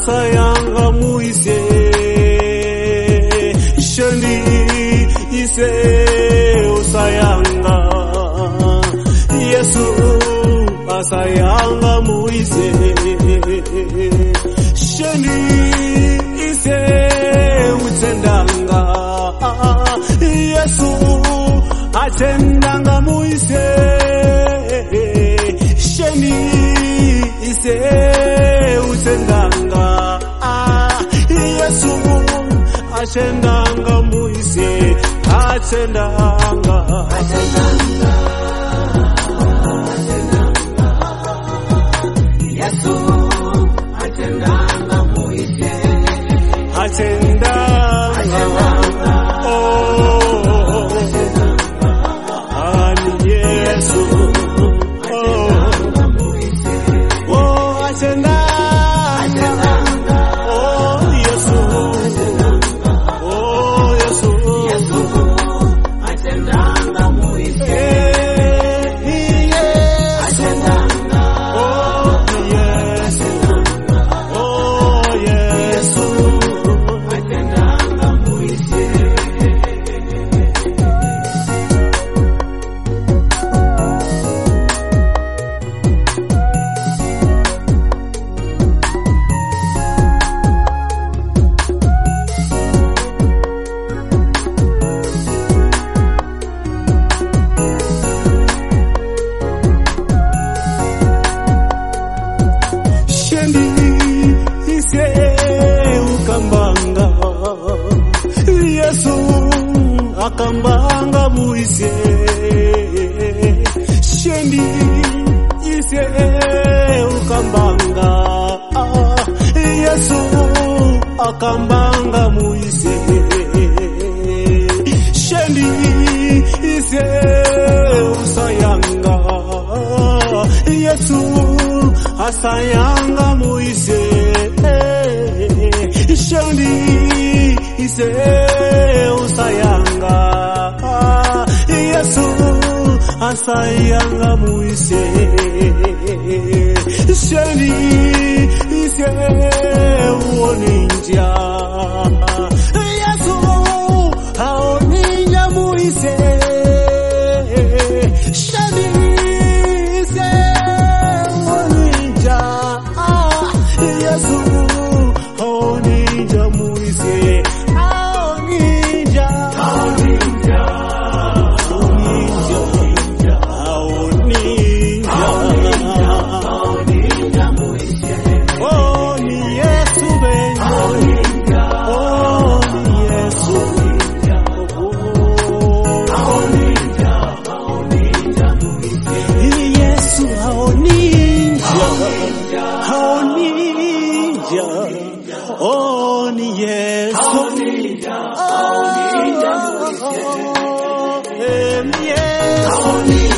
asayanga muise shendi ise usayanga Yesu asayanga muise shendi ise utendanga Yesu atendanga muise shendi ise utendanga Yesu atendanga muise atendanga Yesu atendanga muise atendanga oh ani Yesu oh atendanga oh Yesu oh Yesu atendanga muise Yesu akambanga muise shendi ise ukambanga Yesu akambanga muise shendi ise usayanga Yesu asayanga muise shendi ise usayanga Yesu asayanga muise shendi ise uoninja Yesu aoninja muise shendi ise uoninja Yesu aoninja muise Oh, ni Yesu, oh, ni Yesu.